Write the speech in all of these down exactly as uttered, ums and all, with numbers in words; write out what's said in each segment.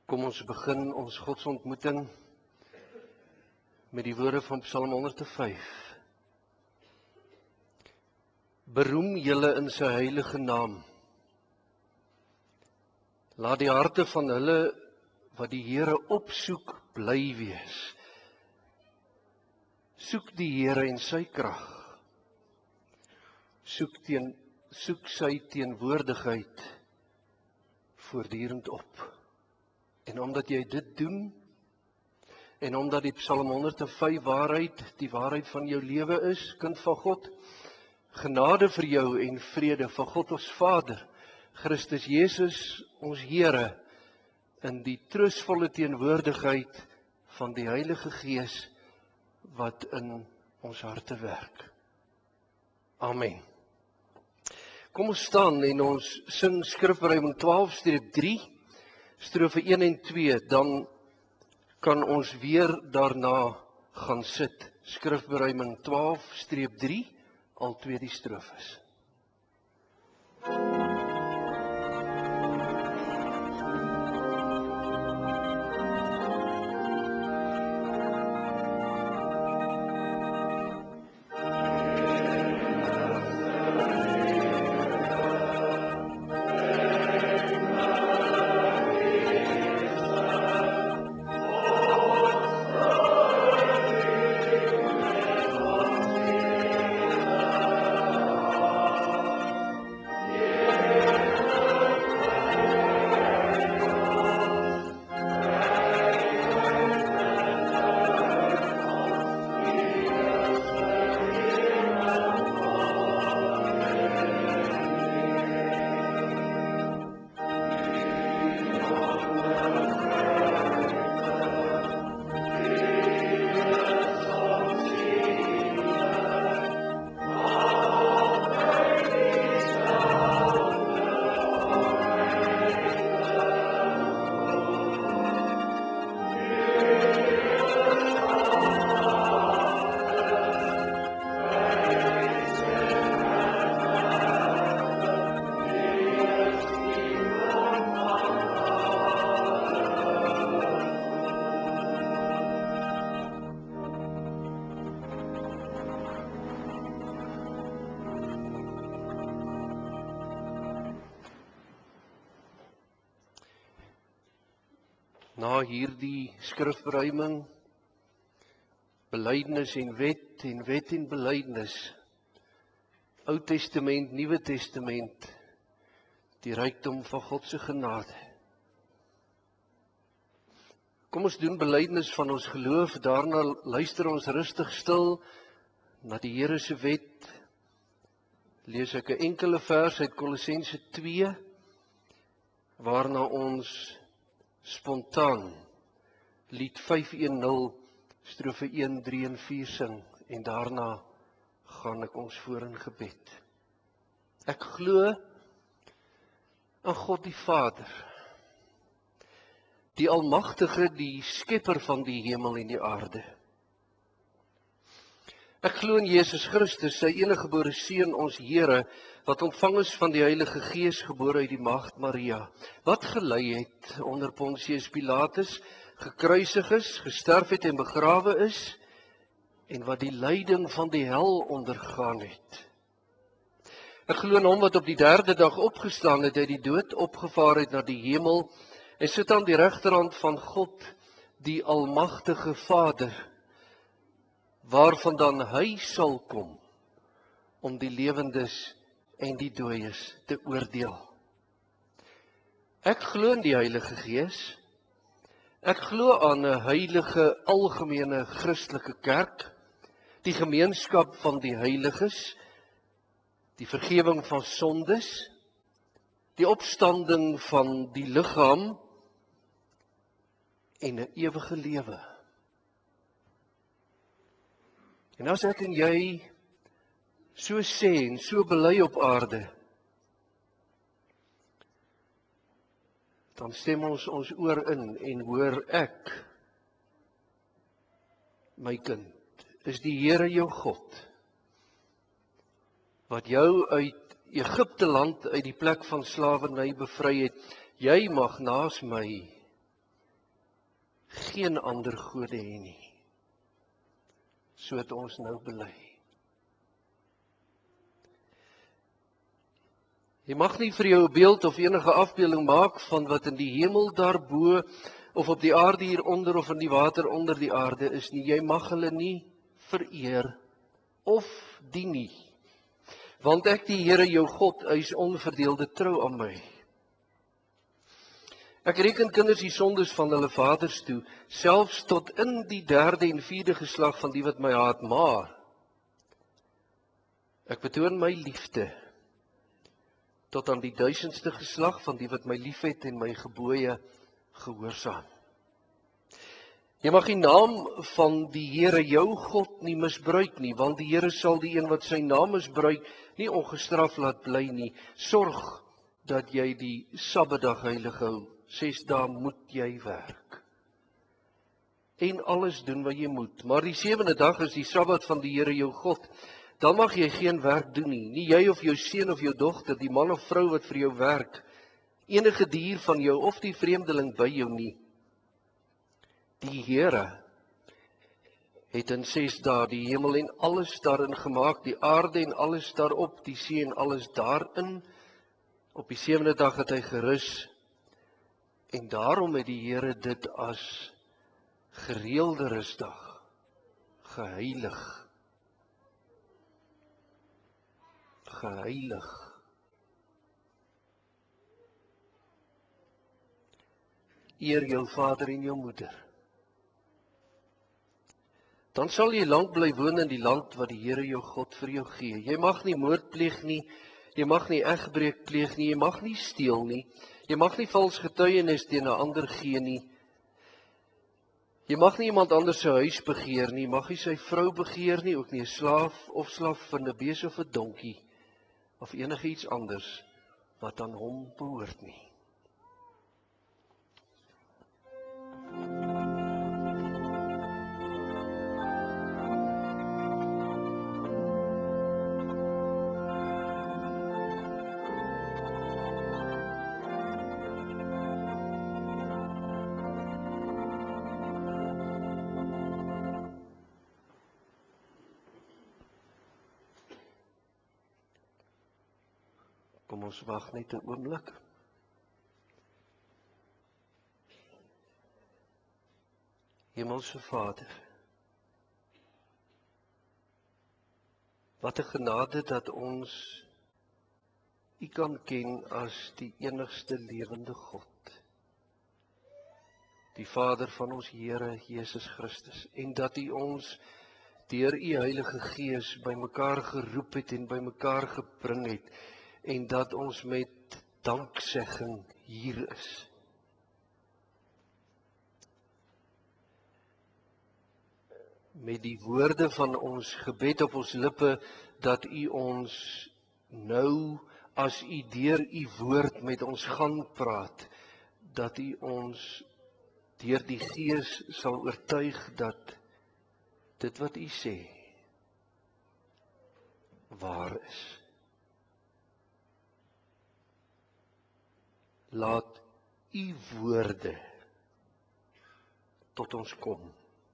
Kom ons begin ons godsontmoeting met die woorde van Psalm honderd en vyf. Beroem julle in sy heilige naam. Laat die harte van hulle wat die Here opsoek bly wees. Soek die Here en sy krag. Soek teen soek sy teenwoordigheid voortdurend op. En omdat jy dit doen, en omdat die Psalm honderd en vyf waarheid, die waarheid van jou lewe is, kind van God, genade vir jou en vrede van God ons Vader, Christus Jesus ons Here, in die troostvolle teenwoordigheid van die Heilige Gees, wat in ons harte werk. Amen. Kom ons staan en ons sing skrifberuiming twaalf drie, strofe een en twee, dan kan ons weer daarna gaan sit. Skrifberuiming twaalf drie, al twee die strofes. Na hierdie skrifberuiming, belydenis en wet en wet en belydenis, Ou Testament, Nuwe Testament, die rykdom van God se genade. Kom ons doen belydenis van ons geloof, daarna luister ons rustig stil na die Here se wet. Lees ek 'n enkele vers uit Kolossense twee, waarna ons spontaan lied vyf een nul strofe een, drie en vier sing, en daarna gaan ek ons voor in gebed. Ek glo aan God die Vader, die Almagtige, die skepper van die hemel en die aarde. Ek glo in Jesus Christus, sy eniggebore Seun, ons Here, wat ontvang is van die Heilige Gees, gebore uit die Maagd Maria, wat gelei het onder Pontius Pilatus, gekruisig is, gesterf het en begrawe is, en wat die lyding van die hel ondergaan het. Ek glo in hom wat op die derde dag opgestaan het uit die dood, opgevaar het na die hemel, en sit aan die regterhand van God, die Almagtige Vader, waarvandaan hy sal kom, om die lewendes en die dooies te oordeel. Ek glo in die Heilige Gees. Ek glo aan 'n heilige, algemene Christelike kerk, die gemeenskap van die heiliges, die vergifnis van sondes, die opstanding van die liggaam en 'n ewige lewe. En as ek en jy so sê en so bely op aarde, dan stem ons ons oor in en hoor ek, my kind, is die Here jou God, wat jou uit Egipte land, uit die plek van slawerny bevry het. Jy mag naas my geen ander gode hê nie. So het ons nou bely. Jy mag nie vir jou 'n beeld of enige afbeelding maak van wat in die hemel daarbo of op die aarde hieronder of in die water onder die aarde is nie. Jy mag hulle nie vereer of dien nie. Want ek die Here jou God eis onverdeelde trou aan my. Ek reken kinders die sondes van hulle vaders toe, selfs tot in die derde en vierde geslag van die wat my haat, maar ek betoon my liefde tot aan die duisendste geslag van die wat my liefhet en my gebooie gehoorsaam. Jy mag die naam van die Here jou God nie misbruik nie, want die Here sal die een wat sy naam misbruik nie ongestraf laat bly nie. Sorg dat jy die Sabbatdag heilig hou. Ses dae moet jy werk. En alles doen wat jy moet. Maar die sewende dag is die Sabbat van die Here jou God. Dan mag jy geen werk doen nie. Nie jy of jou seun of jou dogter, die man of vrou wat vir jou werk, enige dier van jou of die vreemdeling by jou nie. Die Here het in ses dae die hemel en alles daarin gemaak, die aarde en alles daarop, die see en alles daarin. Op die sewende dag het hy gerus. En daarom het die Here dit as gereelde rusdag geheilig. Geheilig. Eer jou vader en jou moeder. Dan sal jy lank bly woon in die land wat die Here jou God vir jou gee. Jy mag nie moord pleeg nie, jy mag nie egbreek pleeg nie, jy mag nie steel nie, jy mag nie vals getuienis teen 'n ander gee nie. Jy mag nie iemand anders se huis begeer nie, mag nie sy vrou begeer nie, ook nie 'n slaaf of slavin, 'n bees of 'n donkie of enige iets anders wat aan hom behoort nie. Kom ons wag net 'n oomblik. Hemelse Vader, wat 'n genade dat ons U kan ken as die enigste lewende God, die Vader van ons Here Jesus Christus, en dat U ons deur U Heilige Gees bymekaar geroep het en bymekaar gebring het, en dat ons met danksegging hier is. Met die woorde van ons gebed op ons lippe, dat U ons nou, as U deur U woord met ons gaan praat, dat U ons deur die Gees sal oortuig dat dit wat U sê waar is. Laat U woorde tot ons kom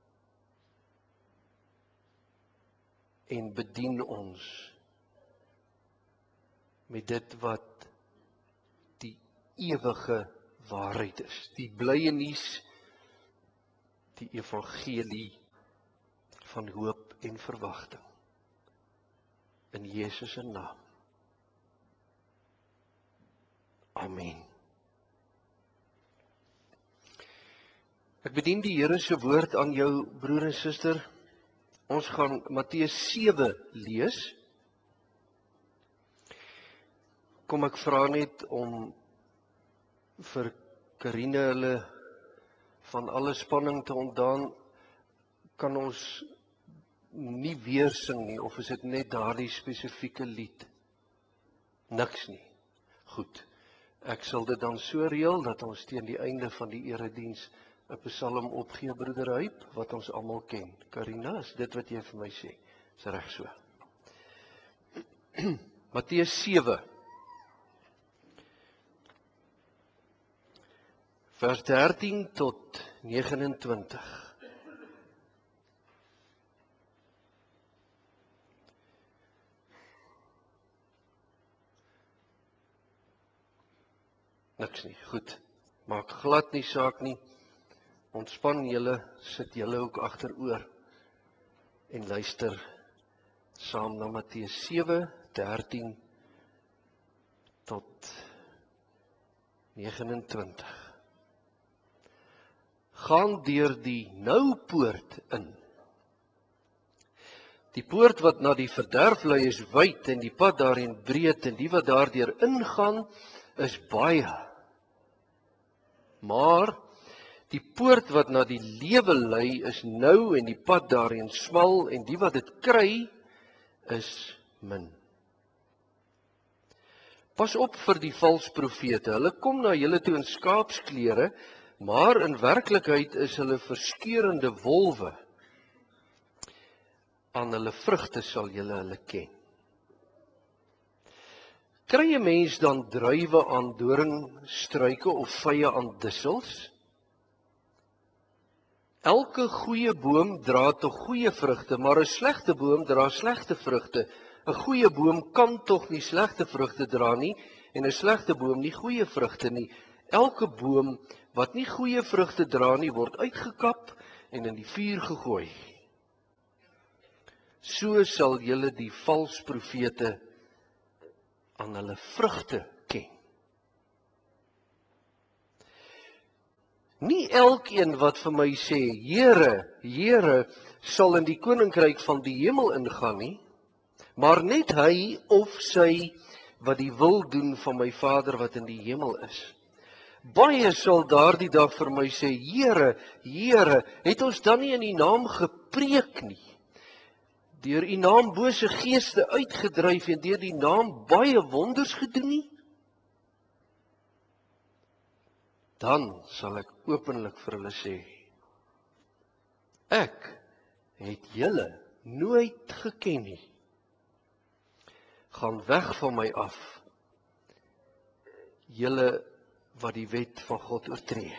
en bedien ons met dit wat die ewige waarheid is, die blye nuus, die evangelie van hoop en verwagting. In Jesus se naam. Amen. Ek bedien die Here se woord aan jou broer en suster. Ons gaan Matteus sewe lees. Kom ek vra net om vir Karine hulle van alle spanning te ontdaan. Kan ons nie weer sing nie, of is dit net daardie spesifieke lied? Niks nie. Goed. Ek sal dit dan so reël dat ons teen die einde van die erediens 'n psalm opgee, broeder Huip, wat ons almal ken. Karina, is dit wat jy vir my sê? Is reg so. Matteus sewe. Vers dertien tot negen en twintig. Niks nie, goed. Maak glad nie saak nie. Ontspan julle, sit julle ook agteroor en luister saam na Matteus sewe, dertien tot negen en twintig. Gaan deur die nou poort in. Die poort wat na die verderf lei is wyd en die pad daarin breed en die wat daardeur ingaan is baie. Maar die poort wat na die lewe lei is nou en die pad daarin smal en die wat dit kry is min. Pas op vir die valse profete. Hulle kom na julle toe in skaapsklere, maar in werklikheid is hulle verskeurende wolwe. Aan hulle vrugte sal julle hulle ken. Kry 'n mens dan druiwe aan doringstruike of vye aan dussels? Elke goeie boom dra tog goeie vrugte, maar 'n slegte boom dra slegte vrugte. 'n Goeie boom kan tog nie slegte vrugte dra nie, en 'n slegte boom nie goeie vrugte nie. Elke boom wat nie goeie vrugte dra nie, word uitgekap en in die vuur gegooi. So sal julle die valse profete aan hulle vrugte ken. Nie elkeen wat vir my sê, Here, Here, sal in die koninkryk van die hemel ingaan nie, maar net hy of sy wat die wil doen van my Vader wat in die hemel is. Baie sal daardie dag vir my sê, Here, Here, het ons dan nie in U naam gepreek nie, deur U naam bose geeste uitgedryf en deur die naam baie wonders gedoen nie? Dan sal ek openlik vir hulle sê, ek het julle nooit geken nie. Gaan weg van my af, julle wat die wet van God oortree.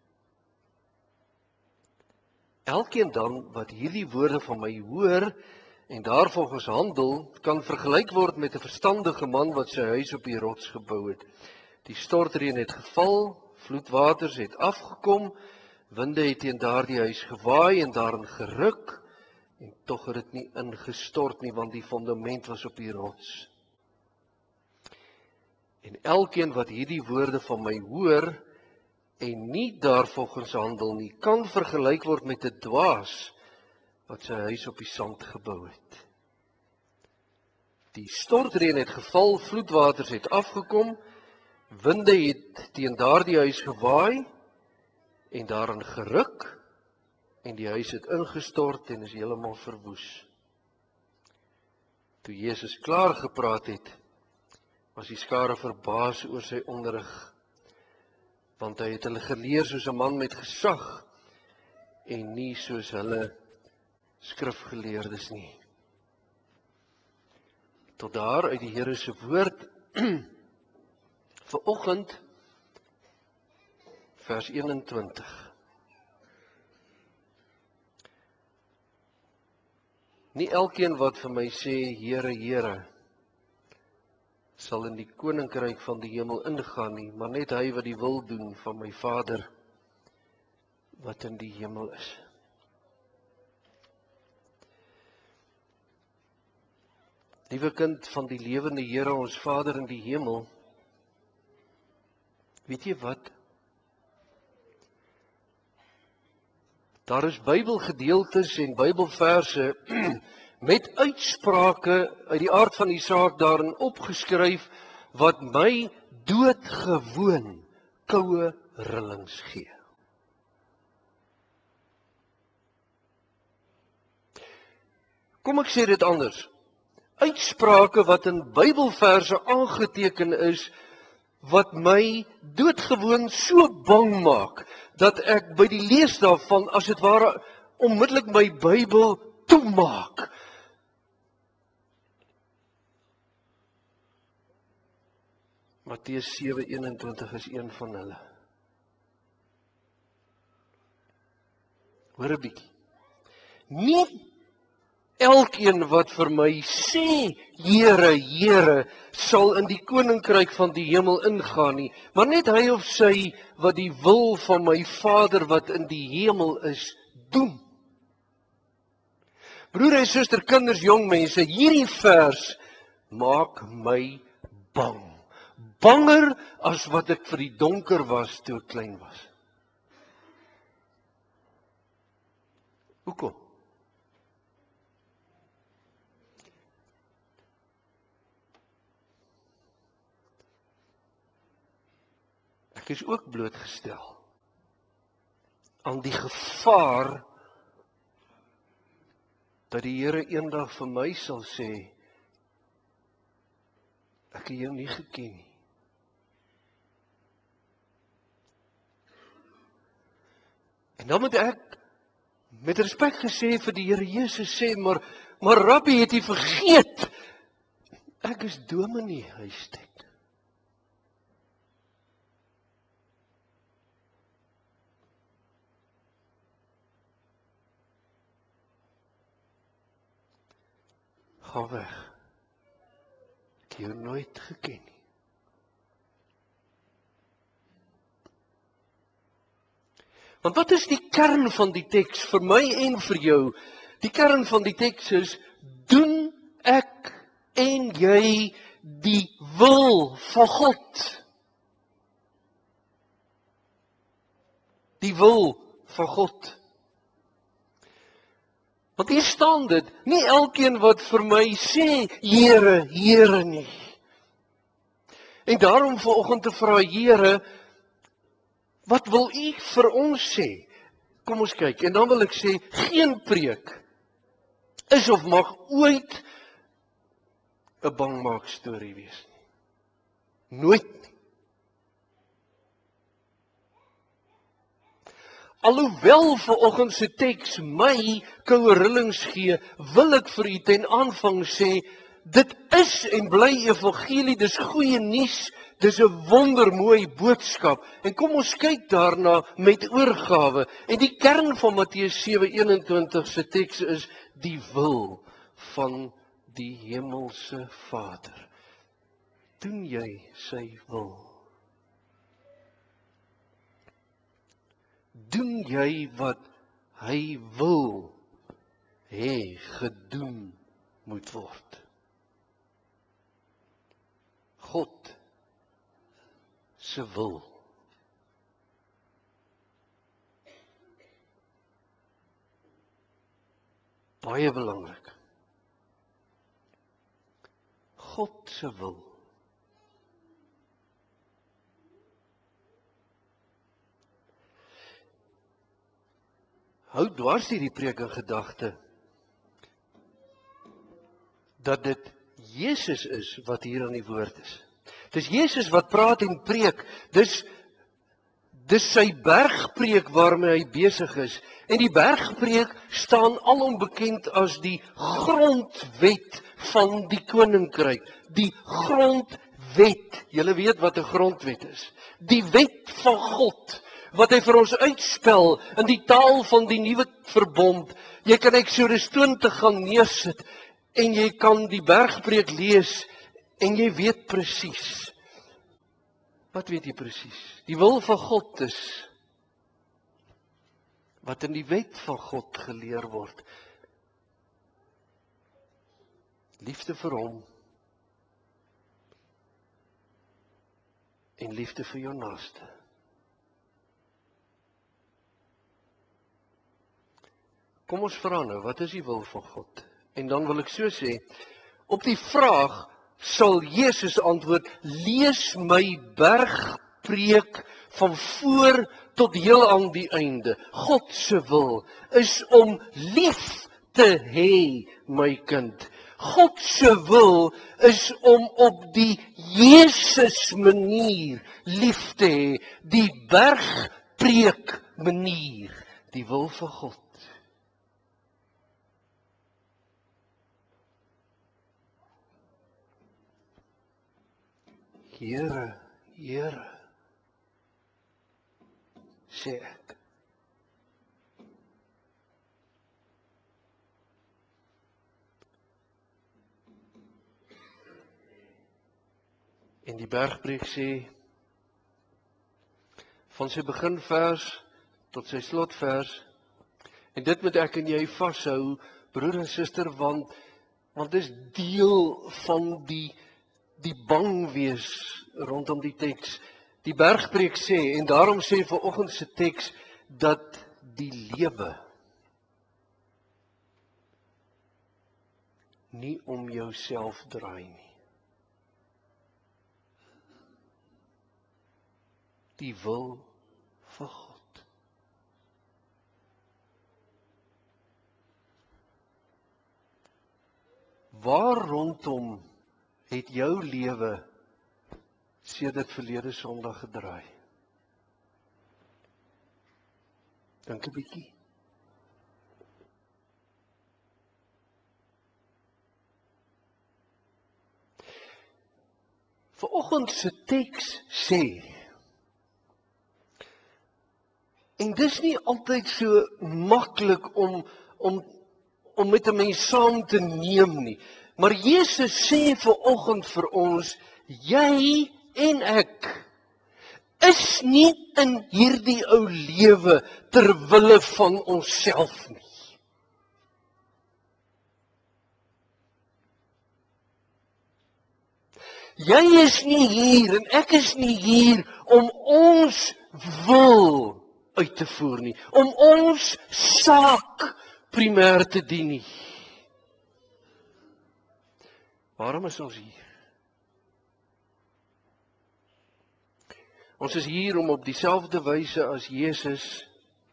Elkeen dan wat hierdie woorde van my hoor en daarvolgens handel, kan vergelyk word met 'n verstandige man wat sy huis op die rots gebou het. Die stortreën het geval, vloedwaters het afgekom, winde het teen daardie huis gewaai en daarin geruk, en tog het dit nie ingestort nie, want die fondament was op die rots. En elkeen wat hierdie woorde van my hoor en nie daarvolgens handel nie, kan vergelyk word met 'n dwaas wat sy huis op die sand gebou het. Die stortreën het geval, vloedwaters het afgekom, winde het teen daardie huis gewaai en daarin geruk, en die huis het ingestort en is heeltemal verwoes. Toe Jesus klaar gepraat het, was die skare verbaas oor sy onderrig, want hy het hulle geleer soos 'n man met gesag en nie soos hulle skrifgeleerdes nie. Tot daar uit die Here se woord. Vanoggend vers eenentwintig. Nie elkeen wat vir my sê, Here, Here, sal in die koninkryk van die hemel ingaan nie, maar net hy wat die wil doen van my Vader wat in die hemel is. Liewe kind van die lewende Here, ons Vader in die hemel, weet jy wat? Daar is Bybelgedeeltes en Bybelverse met uitsprake uit die aard van die saak daarin opgeskryf wat my doodgewoon koue rillings gee. Kom ek sê dit anders. Uitsprake wat in Bybelverse aangeteken is, wat my doodgewoon so bang maak, dat ek by die lees daarvan, as dit ware, onmiddellik my Bybel toemaak. Matteus sewe eenentwintig is een van hulle. Hoor 'n bietjie. Nie elkeen wat vir my sê, Here, Here, sal in die koninkryk van die hemel ingaan nie, maar net hy of sy wat die wil van my Vader wat in die hemel is, doen. Broer en suster, kinders, jong mense, hierdie vers maak my bang. Banger as wat ek vir die donker was toe ek klein was. Hoekom? Ek is ook blootgestel aan die gevaar dat die Here eendag vir my sal sê, ek het jou nie geken nie. En dan moet ek met respek gesê vir die Here Jesus sê, maar, maar Rabbi, het jy vergeet, ek is dominee Huistek. Ga weg. Ek het jou nooit geken nie. Want wat is die kern van die teks vir my en vir jou? Die kern van die teks is, doen ek en jy die wil van God? Die wil van God. Want hier staan dit, nie elkeen wat vir my sê, Here, Here nie. En daarom vanoggend te vra, Here, wat wil U vir ons sê? Kom ons kyk, en dan wil ek sê, geen preek is of mag ooit 'n bangmaak storie wees nie. Nooit nie. Alhoewel vanoggend se teks my koue rillings gee, wil ek vir u ten aanvang sê, dit is en bly evangelie, dis goeie nuus, dis 'n wondermooi boodskap. En kom ons kyk daarna met oorgawe. En die kern van Matteus sewe eenentwintig se teks is die wil van die hemelse Vader. Doen jy sy wil? Doen jy wat hy wil hê gedoen moet word? God se wil. Baie belangrik. God se wil. Hou dwars hierdie preek in gedagte dat dit Jesus is wat hier aan die woord is. Dis Jesus wat praat en preek. Dis dis sy bergpreek waarmee hy besig is. En die bergpreek staan alom bekend as die grondwet van die koninkryk. Die grondwet. Julle weet wat 'n grondwet is. Die wet van God wat hy vir ons uitspel in die taal van die nuwe verbond. Jy kan Eksodus twintig gaan neersit en jy kan die bergpreek lees en jy weet presies. Wat weet jy presies? Die wil van God is wat in die wet van God geleer word. Liefde vir hom en liefde vir jou naaste. Kom ons vra nou, wat is die wil van God? En dan wil ek so sê, op die vraag sal Jesus antwoord, lees my bergpreek van voor tot heel aan die einde. God se wil is om lief te hê, my kind. God se wil is om op die Jesus manier lief te hê, die bergpreek manier, die wil van God. Here, Here, sê ek. En die Bergpreek sê, van sy beginvers tot sy slotvers, en dit moet ek en jy vashou, broer en suster, want, want dit is deel van die, die bang wees rondom die teks. Die Bergpreek sê, en daarom sê vanoggend se teks, dat die lewe nie om jouself draai nie. Die wil van God. Waar rondom het jou lewe sedert verlede Sondag gedraai? Dink 'n bietjie. Vanoggend se teks sê, en dis nie altyd so maklik om om om met 'n mens saam te neem nie. Maar Jesus sê vanoggend vir ons, jy en ek is nie in hierdie ou lewe ter wille van onsself nie. Jy is nie hier en ek is nie hier om ons wil uit te voer nie, om ons saak primêr te dien nie. Waarom is ons hier? Ons is hier om op dieselfde wyse as Jesus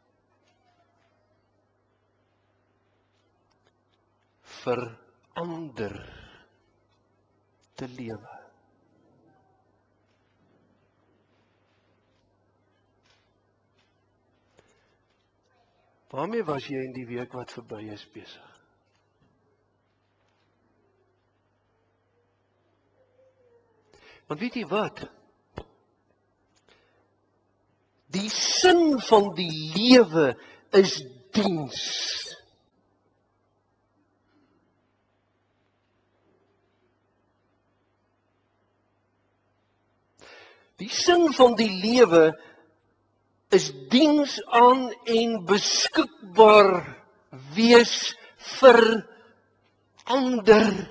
vir ander te lewe. Waarmee was jy in die week wat verby is besig? Want weet jy wat? Die sin van die lewe is diens. Die sin van die lewe is diens aan en beskikbaar wees vir ander.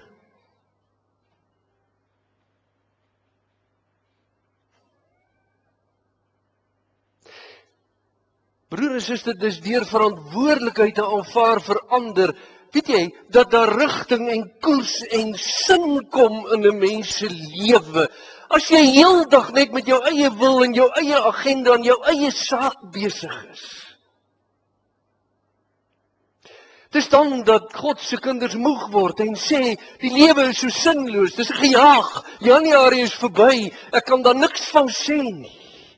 Broer en suster, dis deur verantwoordelikheid te aanvaar vir ander. Weet jy, dat daar rigting en koers en sin kom in 'n mens se lewe. As jy heeldag net met jou eie wil en jou eie agenda en jou eie saak besig is. Dis dan dat God se kinders moeg word en sê, die lewe is so sinloos, dis 'n gejaag, Januarie is verby, ek kan daar niks van sê nie.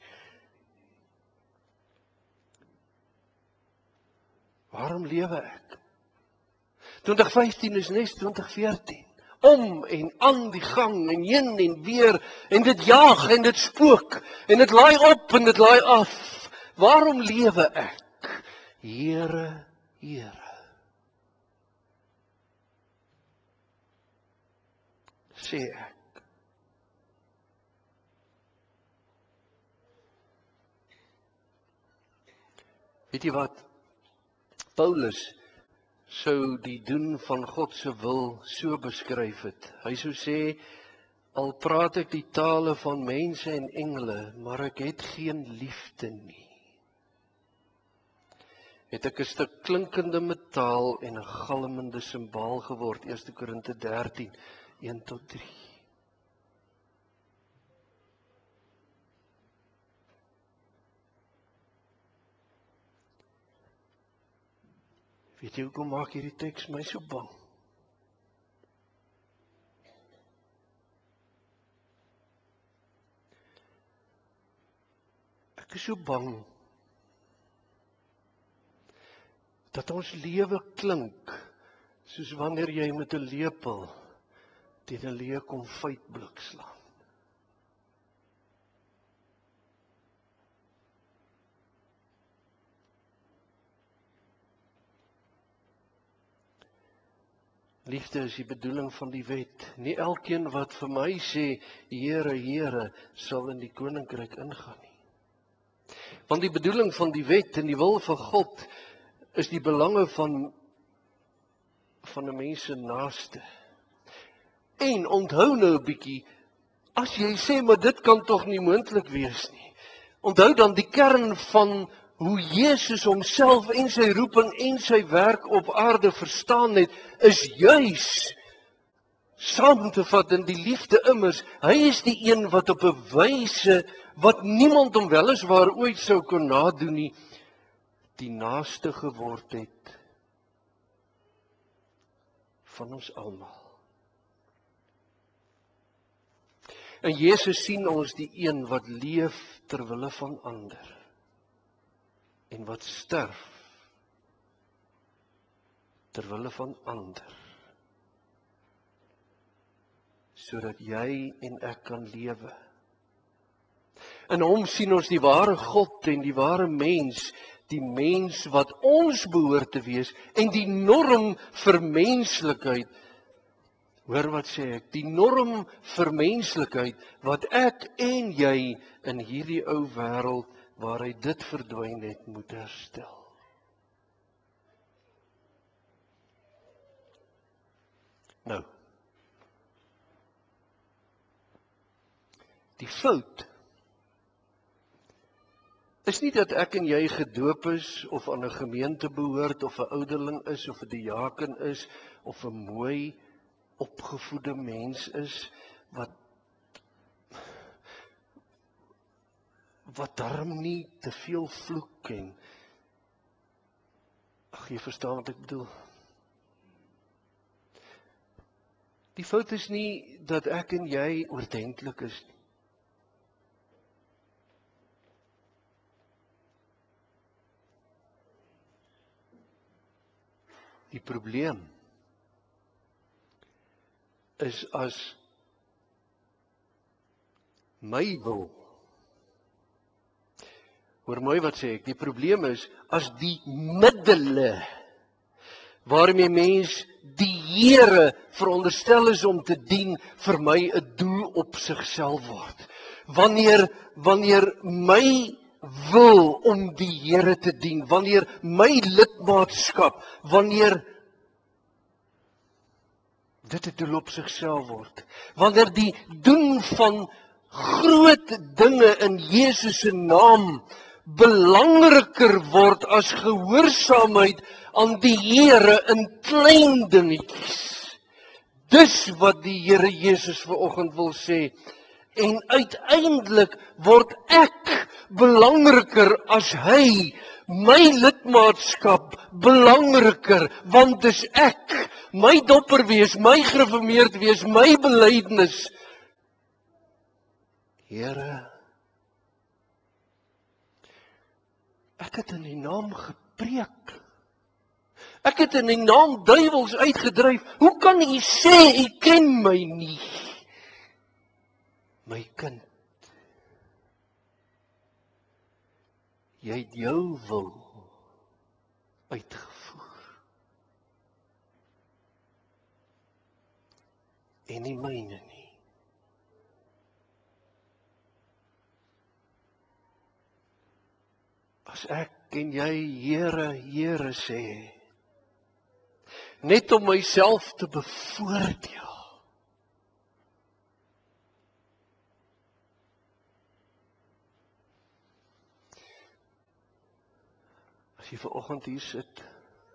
Waarom lewe ek? twintig vyftien is nes twintig veertien. Om en aan die gang en heen en weer en dit jaag en dit spook en dit laai op en dit laai af. Waarom lewe ek? Here, Here. Sê ek. Weet jy wat? Paulus sou die doen van God se wil so beskryf het. Hy sou sê, al praat ek die tale van mense en engele, maar ek het geen liefde nie. Het ek 'n stuk klinkende metaal en 'n galmende simbaal geword, Eerste Korinte dertien, een tot drie. Weet jy hoekom maak hierdie teks my so bang? Ek is so bang dat ons lewe klink soos wanneer jy met 'n lepel teen 'n leë konfytblik slaan. Liefde is die bedoeling van die wet. Nie elkeen wat vir my sê, Here, Here, sal in die koninkryk ingaan nie. Want die bedoeling van die wet en die wil van God is die belange van van 'n mens se naaste. En onthou nou 'n bietjie, as jy sê, maar dit kan tog nie moontlik wees nie. Onthou dan die kern van hoe Jesus homself en sy roeping en sy werk op aarde verstaan het, is juis saam te vat in die liefde immers. Hy is die een wat op 'n wyse wat niemand hom weliswaar ooit sou kon nadoen nie, die naaste geword het van ons almal. En Jesus sien ons die een wat leef ter wille van ander en wat sterf ter wille van ander, sodat jy en ek kan lewe. In hom sien ons die ware God en die ware mens, die mens wat ons behoort te wees en die norm vir menslikheid. Hoor wat sê ek, die norm vir menslikheid wat ek en jy in hierdie ou wêreld waar hy dit verdwyn het moet herstel. Nou, die fout is nie dat ek en jy gedoop is of aan 'n gemeente behoort of 'n ouderling is of 'n diaken is of 'n mooi opgevoede mens is wat wat darm nie te veel vloek en ag, jy verstaan wat ek bedoel. Die fout is nie dat ek en jy oordentlik is nie. Die probleem is as my wil, hoor mooi wat sê ek, die probleem is as die middele waarmee mens die Here veronderstel is om te dien vir my 'n doel op sigself word. Wanneer wanneer my wil om die Here te dien, wanneer my lidmaatskap, wanneer dit 'n doel op sigself word, wanneer die doen van groot dinge in Jesus se naam belangriker word as gehoorsaamheid aan die Here in klein dingetjies. Dis wat die Here Jesus vanoggend wil sê. En uiteindelik word ek belangriker as hy, my lidmaatskap belangriker, want dis ek, my dopper wees, my gereformeerd wees, my belydenis. Here, ek het in die naam gepreek. Ek het in die naam duiwels uitgedryf. Hoe kan u sê u ken my nie? My kind, jy het jou wil uitgevoer. En nie myne nie. As ek en jy Here, Here sê, net om myself te bevoordeel, as jy vanoggend hier sit,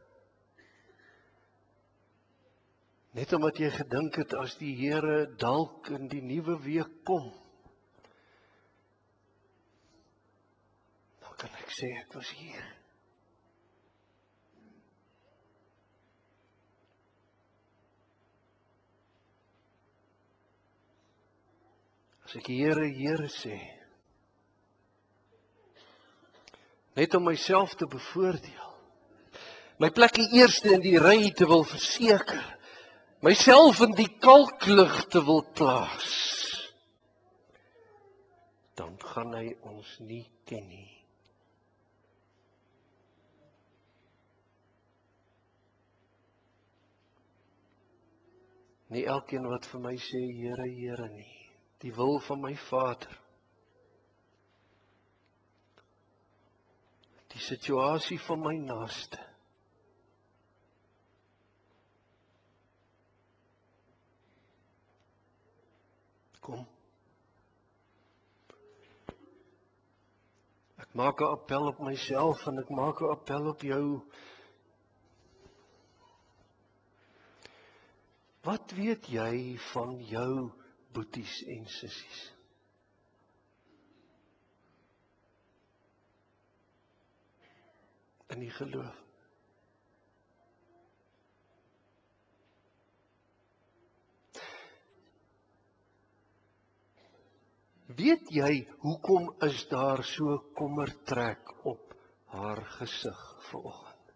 net omdat jy gedink het as die Here dalk in die nuwe week kom, dan kan ek sê ek was hier. As ek Here, Here sê, net om myself te bevoordeel, my plekkie eerste in die ry te wil verseker, myself in die kalklig te wil plaas, dan gaan hy ons nie ken nie. Nie elkeen wat vir my sê, Here, Here nie. Die wil van my Vader. Die situasie van my naaste. Kom. Ek maak 'n appel op myself en ek maak 'n appel op jou. Wat weet jy van jou boeties en sissies? In die geloof. Weet jy, hoekom is daar so kommertrek op haar gesig vanoggend?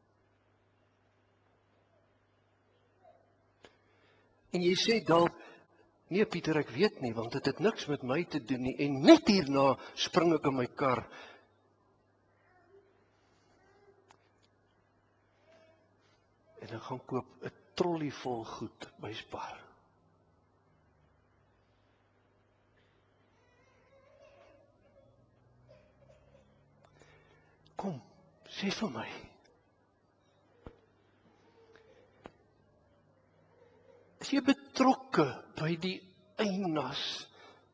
En jy sê dalk, nee Pieter, ek weet nie, want dit het niks met my te doen nie, en net hierna spring ek in my kar. En ek gaan koop 'n trolly vol goed by Spar. Kom, sê vir my. Is jy betrokke by die eienaars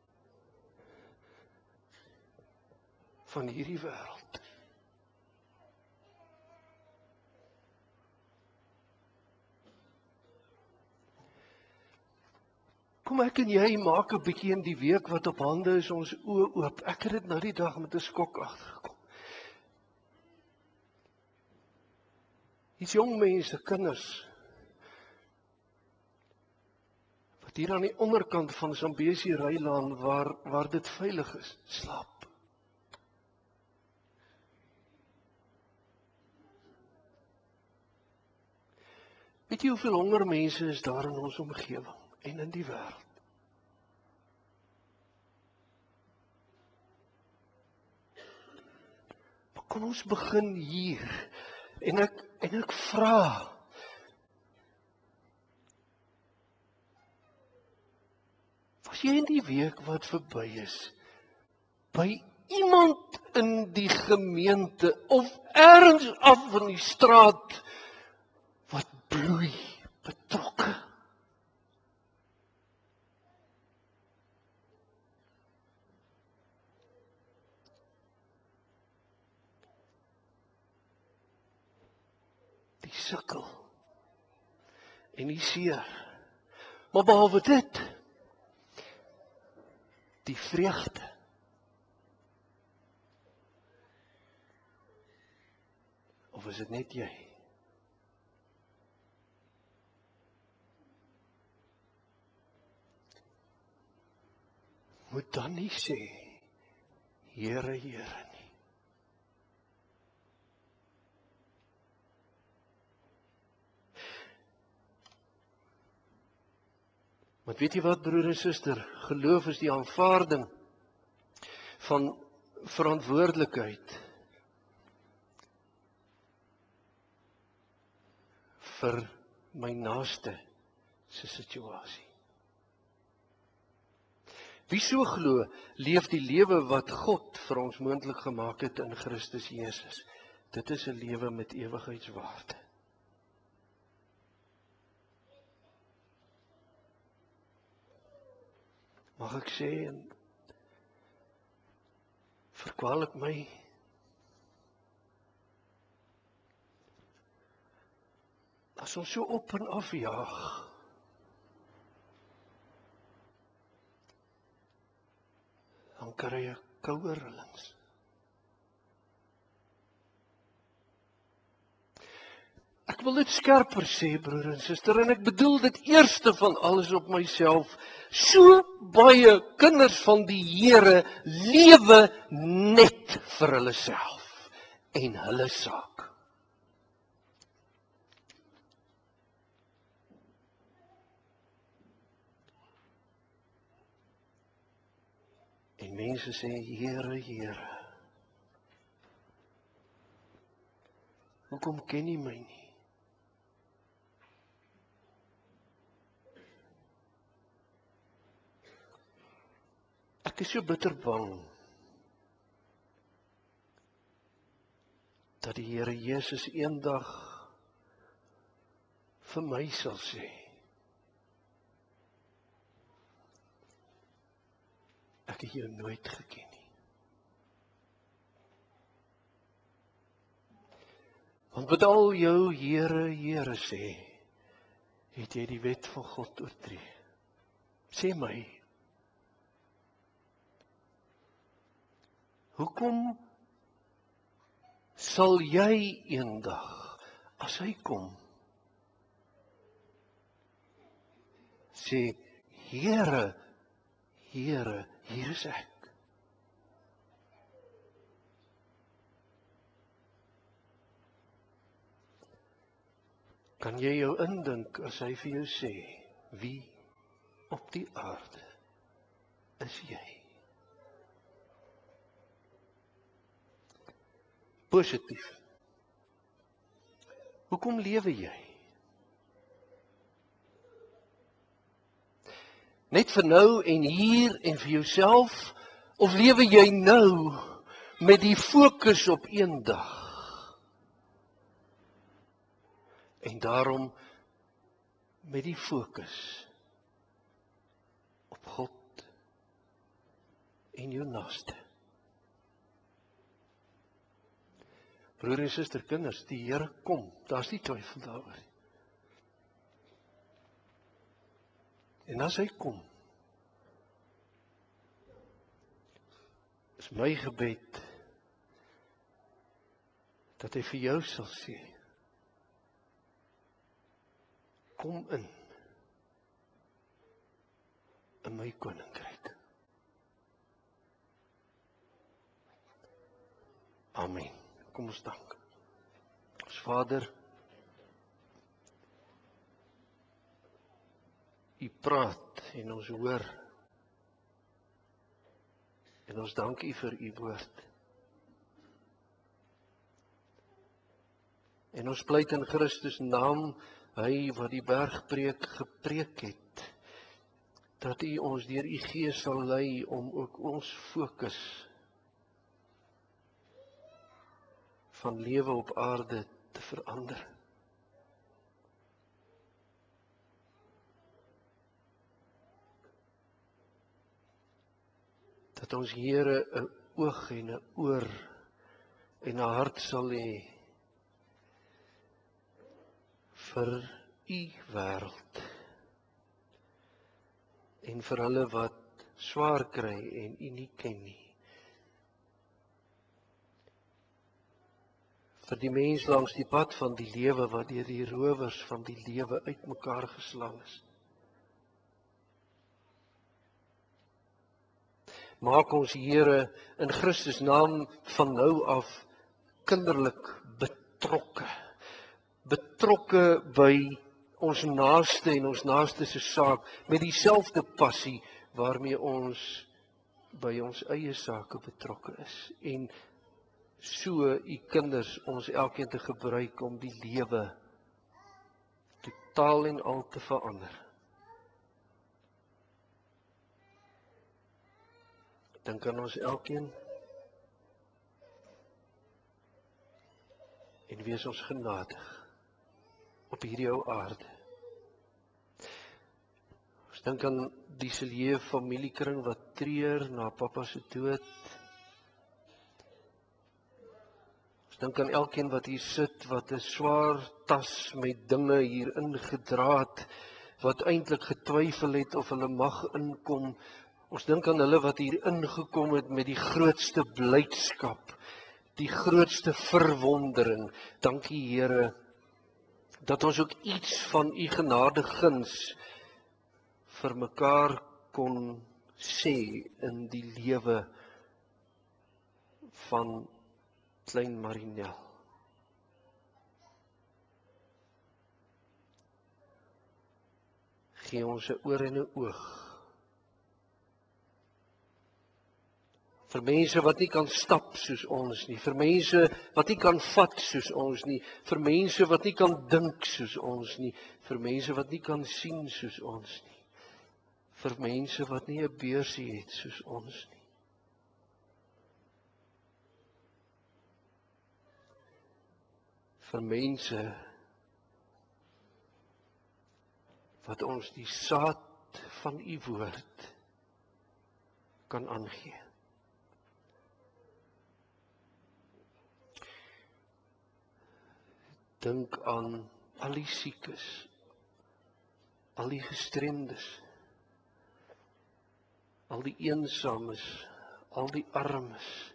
van hierdie wêreld? Kom ek en jy maak 'n bietjie in die week wat op hande is ons oë oop. Ek het dit nou die dag met 'n skok agtergekom. Dis jong mense, kinders, wat hier aan die onderkant van Zambesi Rylaan, waar, waar dit veilig is, slaap. Weet jy hoeveel honger mense is daar in ons omgewing en in die wêreld? Maar kom ons begin hier, en ek, en ek vra, was jy in die week wat verby is, by iemand in die gemeente, of ergens af in die straat, wat bloei, betrokke? Die sukkel, en die seer, maar behalwe dit, die vreugde. Of is dit net jy? Moet dan nie sê, Here, Here nie. Want weet jy wat, broer en suster, geloof is die aanvaarding van verantwoordelikheid vir my naaste se situasie. Wie so glo, leef die lewe wat God vir ons moontlik gemaak het in Christus Jesus. Dit is 'n lewe met ewigheidswaarde. Mag ek sê, en verkwalik my, as ons so op en af jaag, dan kry ek koue rillings. Ek wil dit skerper sê, broer en suster, en ek bedoel dit eerste van alles op myself. So baie kinders van die Here lewe net vir hulle self en hulle saak. En mense sê, Here, Here, hoekom ken jy my nie? Ek is so bitter bang dat die Here Jesus eendag vir my sal sê, ek het jou nooit geken nie. Want met al jou Here, Here sê, het jy die wet van God oortree. Sê my, hoekom sal jy eendag, as hy kom, sê, Here, Here, hier is ek. Kan jy jou indink as hy vir jou sê, wie op die aarde is jy? Positief. Hoekom lewe jy? Net vir nou en hier en vir jouself, of lewe jy nou met die fokus op een dag? En daarom met die fokus op God en jou naaste. Broer en suster, kinders, die Here kom, daar is nie twyfel daaroor. En as hy kom, is my gebed dat hy vir jou sal sê, kom in in my koninkryk. Amen. Kom ons dank. Ons Vader, U praat en ons hoor. En ons dank U vir U woord. En ons pleit in Christus naam, hy wat die bergpreek gepreek het, dat U ons deur U Gees sal lei om ook ons fokus van lewe op aarde te verander. Dat ons Here 'n oog en 'n oor en 'n hart sal hê vir U wêreld en vir hulle wat swaar kry en U nie ken nie. Vir die mens langs die pad van die lewe wat deur die rowers van die lewe uitmekaar geslaan is. Maak ons Here in Christus naam van nou af kinderlik betrokke. Betrokke by ons naaste en ons naaste se saak met dieselfde passie waarmee ons by ons eie sake betrokke is. En so U kinders ons elkeen te gebruik om die lewe totaal en al te verander. Dink aan ons elkeen en wees ons genadig op hierdie ou aarde. Ons dink aan die Silje familiekring wat treur na pappa se dood. Ons dink aan elkeen wat hier sit, wat 'n swaar tas met dinge hier ingedra het, wat eintlik getwyfel het of hulle mag inkom. Ons dink aan hulle wat hier ingekom het met die grootste blydskap, die grootste verwondering. Dankie Here, dat ons ook iets van U genade guns vir mekaar kon sê in die lewe van klein Marinel. Gee ons 'n oor en 'n oog vir mense wat nie kan stap soos ons nie, vir mense wat nie kan vat soos ons nie, vir mense wat nie kan dink soos ons nie, vir mense wat nie kan sien soos ons nie, vir mense wat nie 'n beursie het soos ons nie. Vir mense wat ons die saad van u woord kan aangee. Dink aan al die siekes, al die gestremdes, al die eensames, al die armes.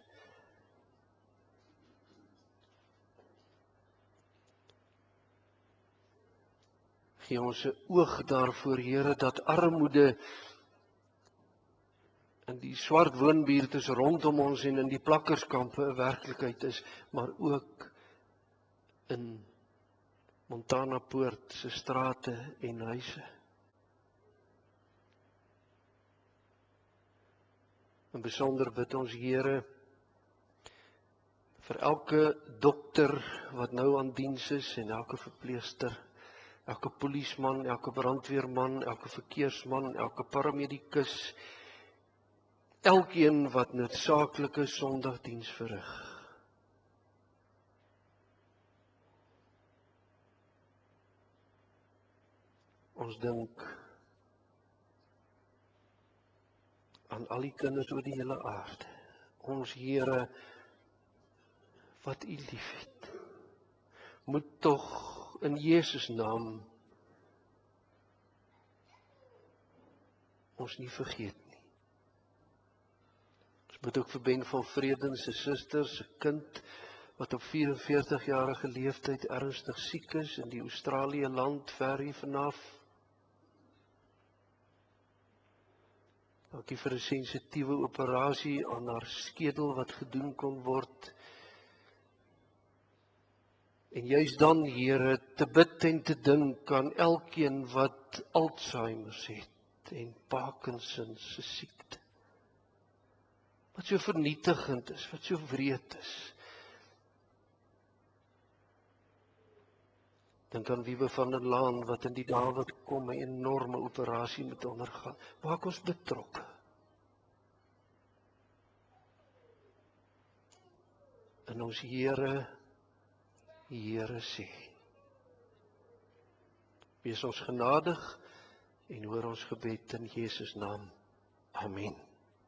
Gee ons 'n oog daarvoor, Here, dat armoede in die swart woonbuurte rondom ons en in die plakkerskampe 'n werklikheid is, maar ook in Montana Poort se strate en huise. In besonder bid ons, Here, vir elke dokter wat nou aan diens is en elke verpleegster, elke polisieman, elke brandweerman, elke verkeersman, elke paramedikus, elkeen wat noodsaaklike sondagdiens verrig. Ons dink aan al die kinders oor die hele aarde. Ons Here wat u liefhet, moet tog in Jesus naam ons nie vergeet nie. Ons moet ook vir Ben van Vreden se suster se kind wat op vyf-en-veertig-jarige leeftyd ernstig siek is in die Australië land ver hier vanaf. Dankie vir 'n sensitiewe operasie aan haar skedel wat gedoen kon word. En juist dan, Here, te bid en te dink aan elkeen wat Alzheimer het en Parkinson se siekte. Wat so vernietigend is, wat so wreed is. Dink aan Wiewe van der Laan wat in die dae wat kom 'n enorme operasie moet ondergaan. Maak ons betrokke. En ons Here, Here sê, wees ons genadig en hoor ons gebed in Jesus naam. Amen.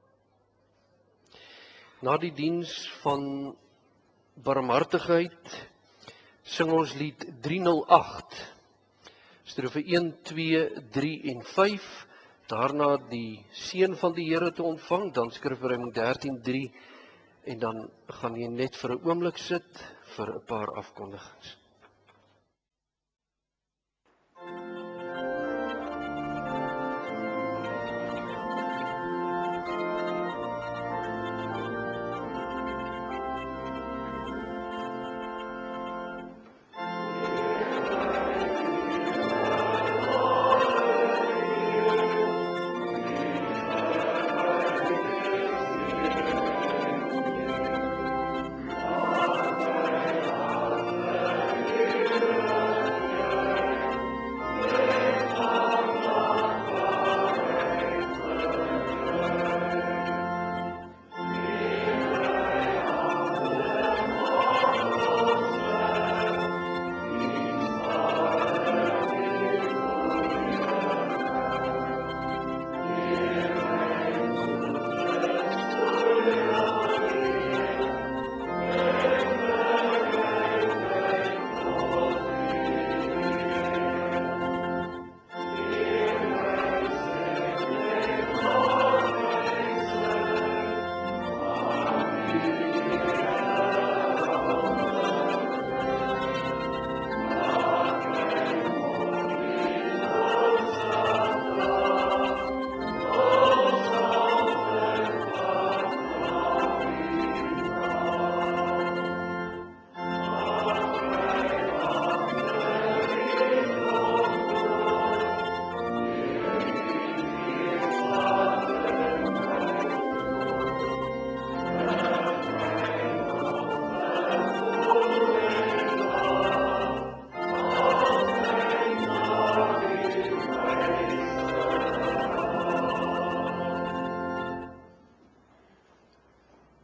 Na die diens van barmhartigheid sing ons lied driehonderd agt, strofe een, twee, drie en vyf, daarna die seën van die Here te ontvang, dan Skrifreëling dertien drie, en dan gaan jy net vir 'n oomblik sit vir 'n paar afkondigings.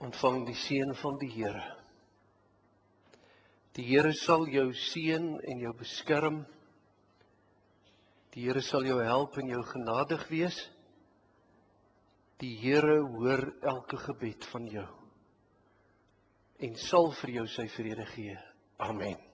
ontvang die seën van die Here. Die Here sal jou seën en jou beskerm. Die Here sal jou help en jou genadig wees. Die Here hoor elke gebed van jou en sal vir jou sy vrede gee. Amen.